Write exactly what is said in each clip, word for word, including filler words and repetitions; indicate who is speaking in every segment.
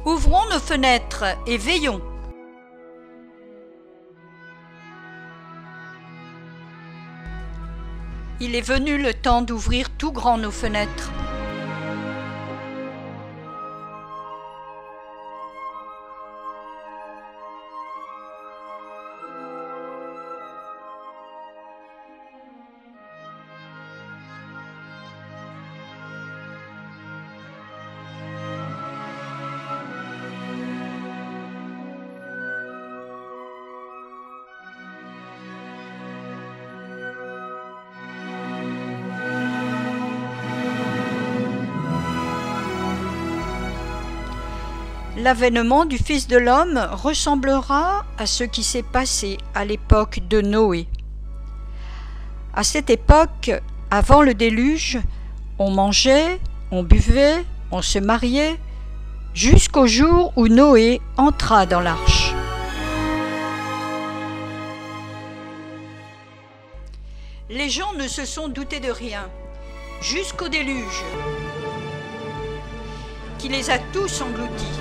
Speaker 1: Ouvrons nos fenêtres et veillons. Il est venu le temps d'ouvrir tout grand nos fenêtres. L'avènement du Fils de l'homme ressemblera à ce qui s'est passé à l'époque de Noé. À cette époque, avant le déluge, on mangeait, on buvait, on se mariait, jusqu'au jour où Noé entra dans l'arche. Les gens ne se sont doutés de rien, jusqu'au déluge, qui les a tous engloutis.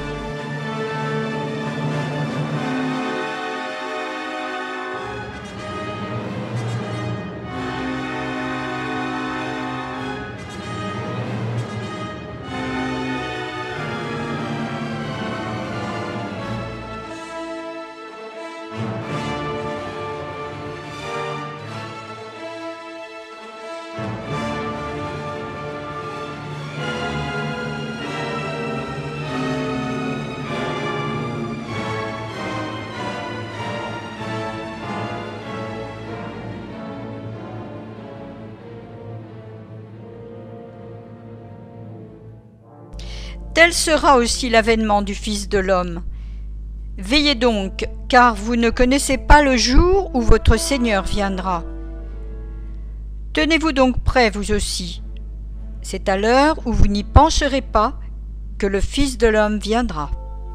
Speaker 1: Tel sera aussi l'avènement du Fils de l'homme. Veillez donc, car vous ne connaissez pas le jour où votre Seigneur viendra. Tenez-vous donc prêts, vous aussi. C'est à l'heure où vous n'y penserez pas que le Fils de l'homme viendra.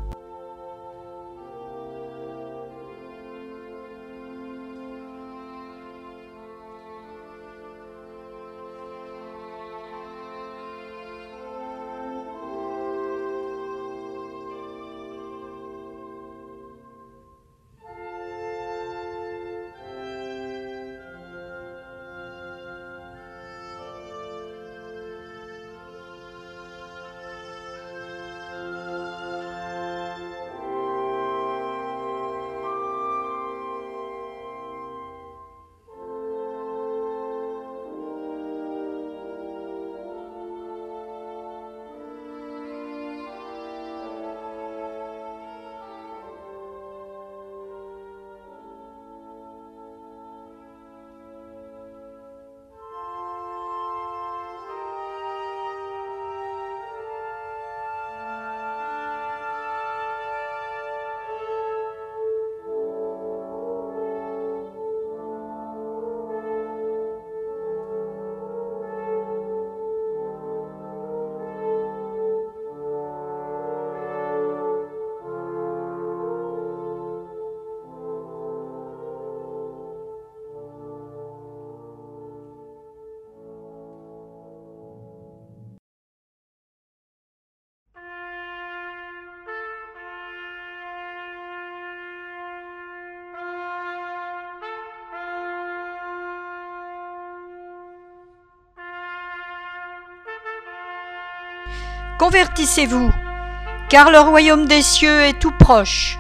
Speaker 1: Convertissez-vous, car le royaume des cieux est tout proche.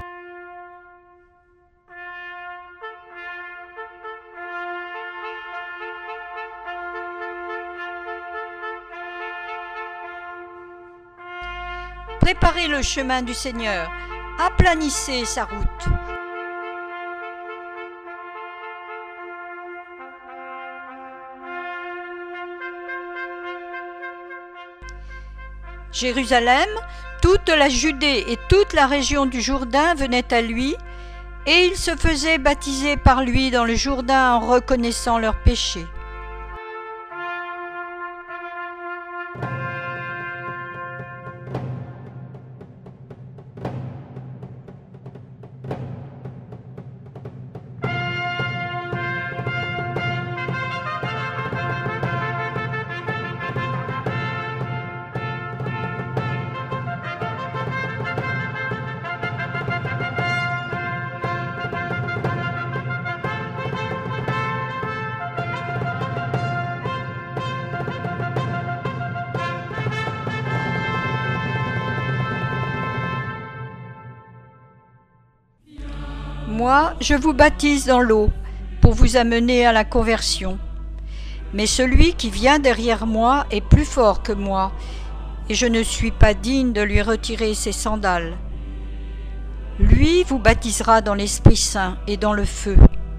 Speaker 1: Préparez le chemin du Seigneur, aplanissez sa route. Jérusalem, toute la Judée et toute la région du Jourdain venaient à lui, et ils se faisaient baptiser par lui dans le Jourdain en reconnaissant leurs péchés. moi, je vous baptise dans l'eau pour vous amener à la conversion. Mais celui qui vient derrière moi est plus fort que moi, et je ne suis pas digne de lui retirer ses sandales. Lui vous baptisera dans l'Esprit Saint et dans le feu.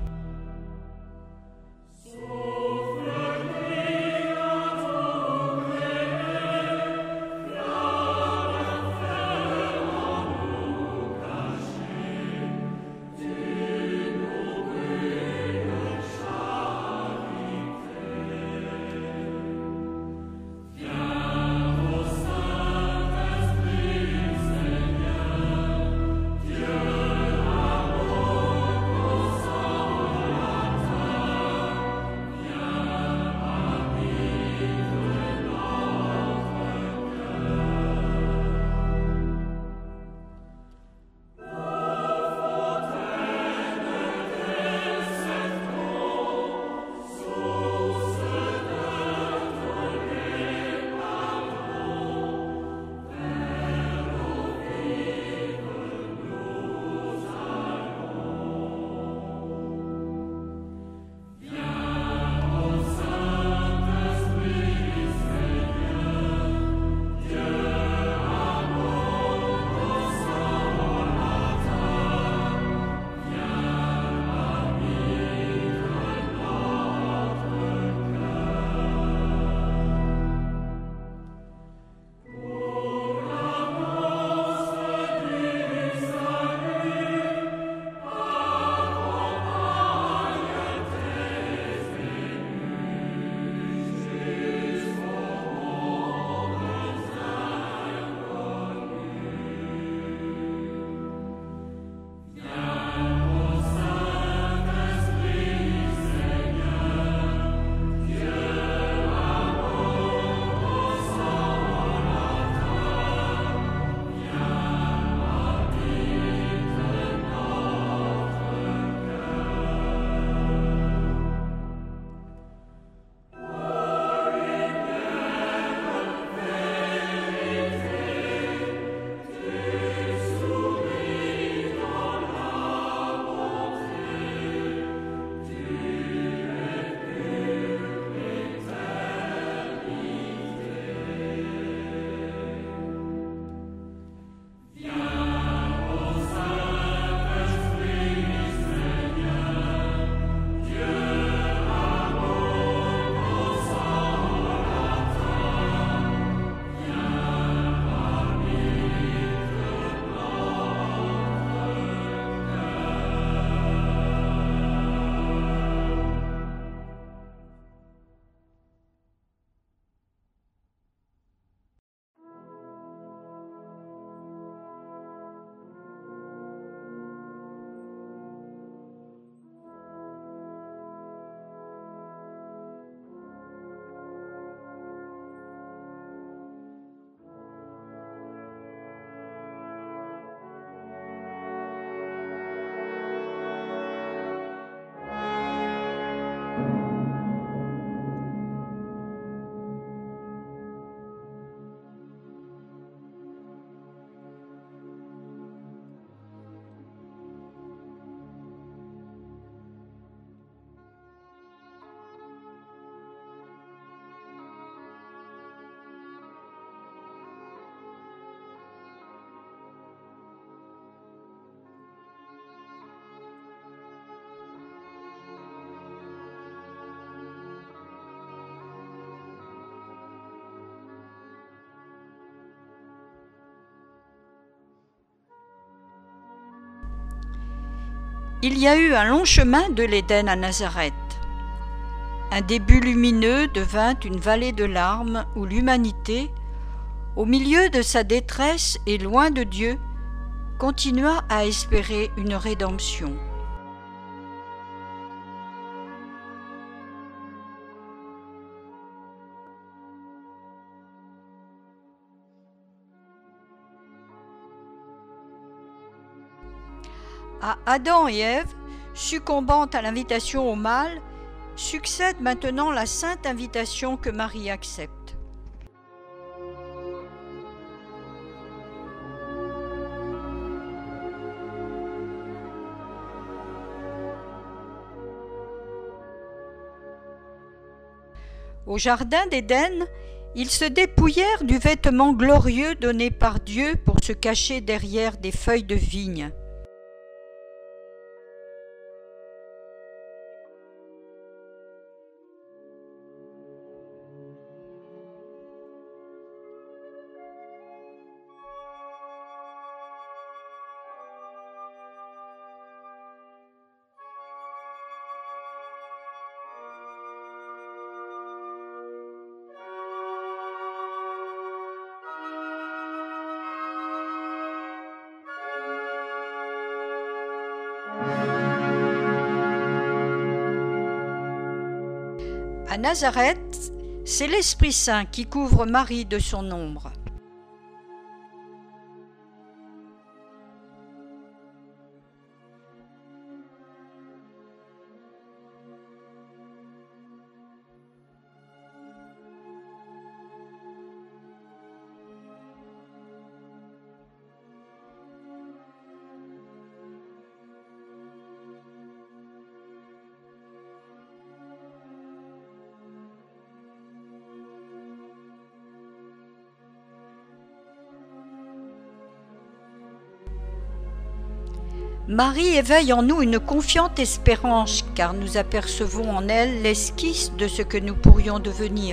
Speaker 1: Il y a eu un long chemin de l'Éden à Nazareth. Un début lumineux devint une vallée de larmes où l'humanité, au milieu de sa détresse et loin de Dieu, continua à espérer une rédemption. À Adam et Ève, succombant à l'invitation au mal, succède maintenant la sainte invitation que Marie accepte. Au jardin d'Éden, ils se dépouillèrent du vêtement glorieux donné par Dieu pour se cacher derrière des feuilles de vigne. À Nazareth, c'est l'Esprit Saint qui couvre Marie de son ombre. Marie éveille en nous une confiante espérance, car nous apercevons en elle l'esquisse de ce que nous pourrions devenir.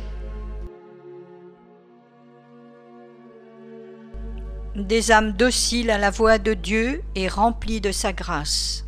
Speaker 1: Des âmes dociles à la voix de Dieu et remplies de sa grâce.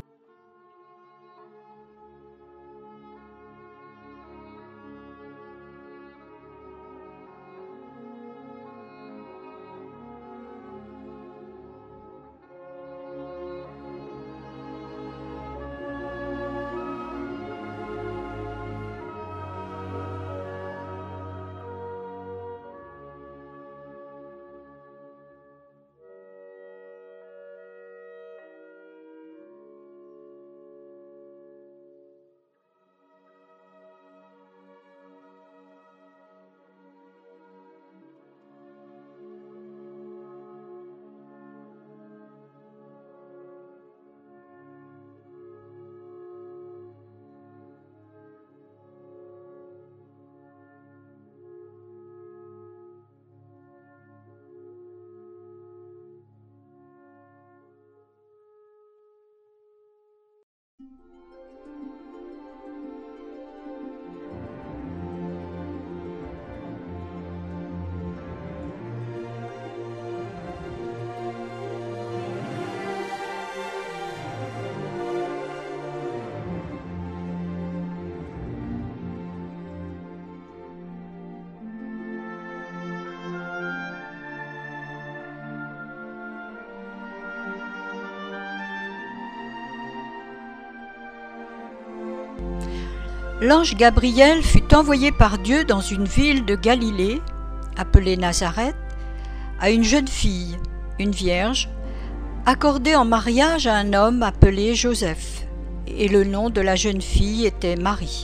Speaker 1: L'ange Gabriel fut envoyé par Dieu dans une ville de Galilée, appelée Nazareth, à une jeune fille, une vierge, accordée en mariage à un homme appelé Joseph, et le nom de la jeune fille était Marie.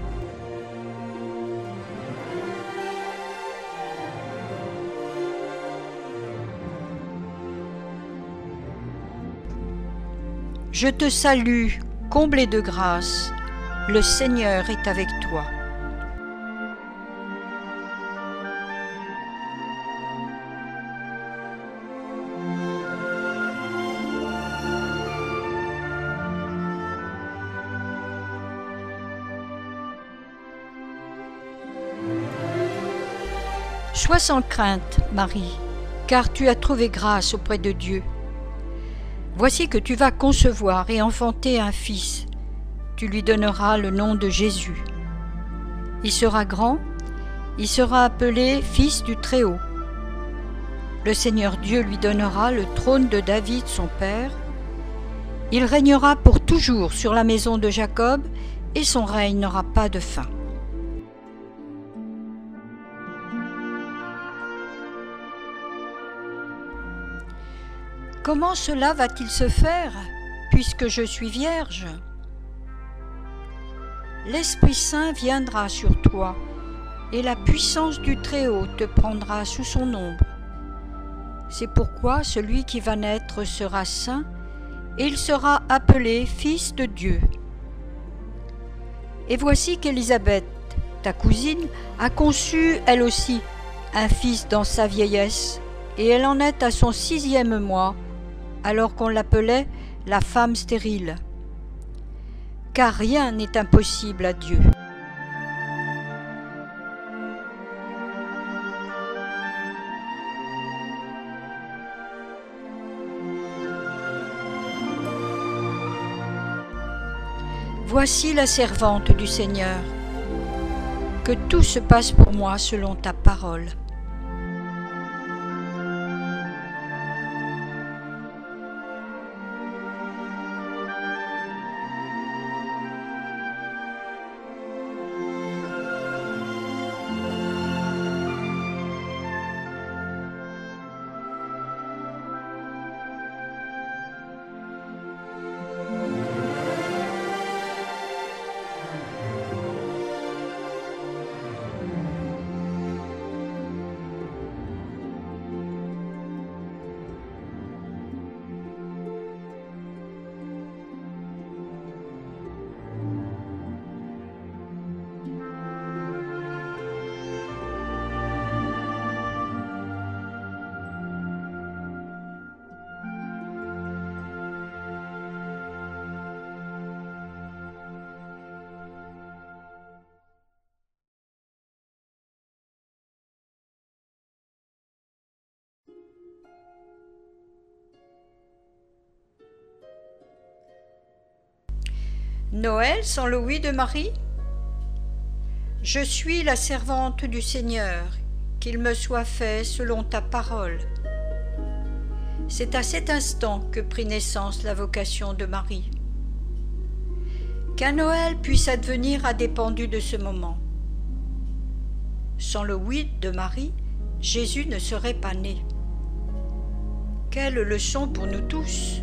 Speaker 1: Je te salue, comblée de grâce, le Seigneur est avec toi. Sois sans crainte, Marie, car tu as trouvé grâce auprès de Dieu. Voici que tu vas concevoir et enfanter un fils. Tu lui donneras le nom de Jésus. Il sera grand, il sera appelé Fils du Très-Haut. Le Seigneur Dieu lui donnera le trône de David son père. Il régnera pour toujours sur la maison de Jacob, et son règne n'aura pas de fin. Comment cela va-t-il se faire, puisque je suis vierge ? L'Esprit Saint viendra sur toi, et la puissance du Très-Haut te prendra sous son ombre. C'est pourquoi celui qui va naître sera saint, et il sera appelé Fils de Dieu. Et voici qu'Élisabeth, ta cousine, a conçu, elle aussi, un fils dans sa vieillesse, et elle en est à son sixième mois, alors qu'on l'appelait la femme stérile. Car rien n'est impossible à Dieu. Voici la servante du Seigneur. Que tout se passe pour moi selon ta parole. Noël sans le oui de Marie? Je suis la servante du Seigneur, qu'il me soit fait selon ta parole. C'est à cet instant que prit naissance la vocation de Marie. Qu'un Noël puisse advenir a dépendu de ce moment. Sans le oui de Marie, Jésus ne serait pas né. Quelle leçon pour nous tous!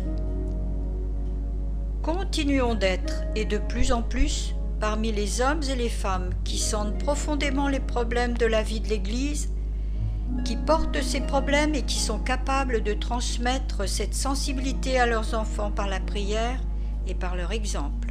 Speaker 1: Continuons d'être, et de plus en plus, parmi les hommes et les femmes qui sentent profondément les problèmes de la vie de l'Église, qui portent ces problèmes et qui sont capables de transmettre cette sensibilité à leurs enfants par la prière et par leur exemple.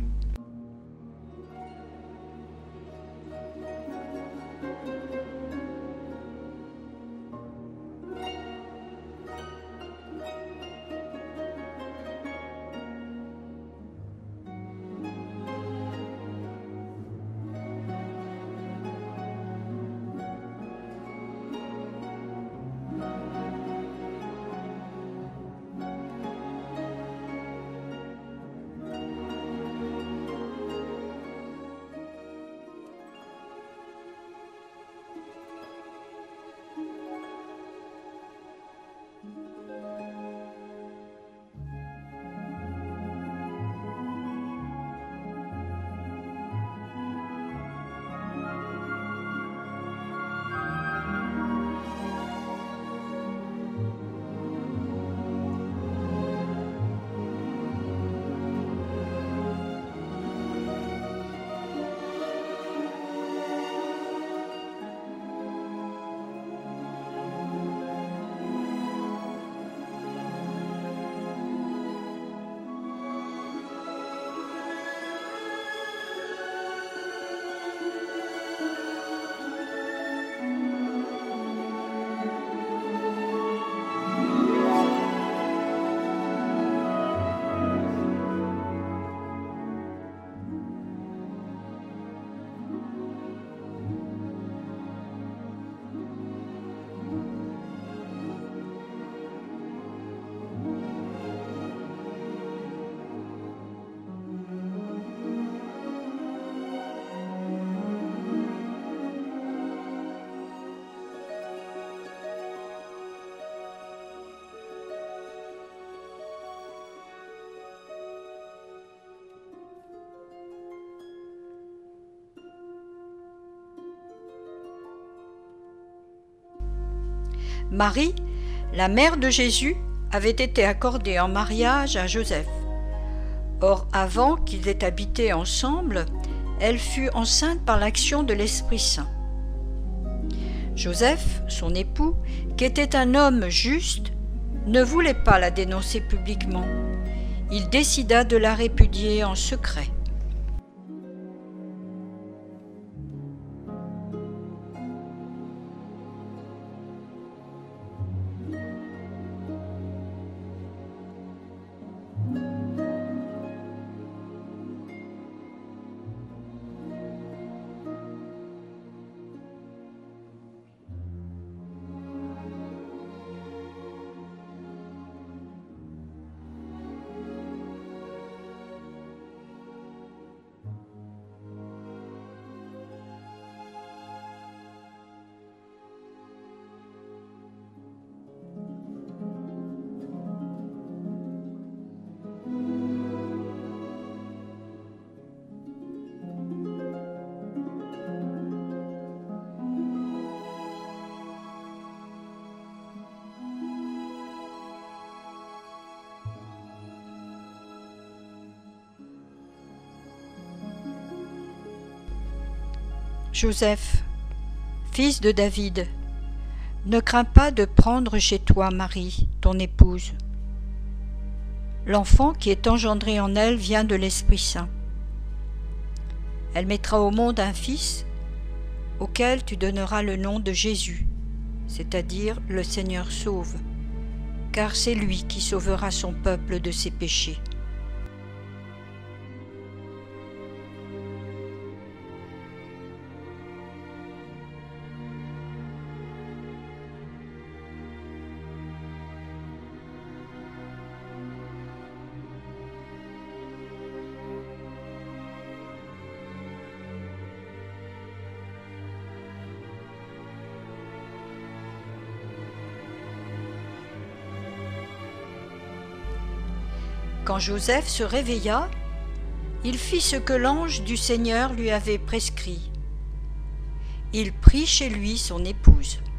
Speaker 1: Marie, la mère de Jésus, avait été accordée en mariage à Joseph. Or, avant qu'ils aient habité ensemble, elle fut enceinte par l'action de l'Esprit Saint. Joseph, son époux, qui était un homme juste, ne voulait pas la dénoncer publiquement. Il décida de la répudier en secret. Joseph, fils de David, ne crains pas de prendre chez toi Marie, ton épouse. L'enfant qui est engendré en elle vient de l'Esprit Saint. Elle mettra au monde un fils auquel tu donneras le nom de Jésus, c'est-à-dire le Seigneur sauve, car c'est lui qui sauvera son peuple de ses péchés. Quand Joseph se réveilla, il fit ce que l'ange du Seigneur lui avait prescrit. Il prit chez lui son épouse.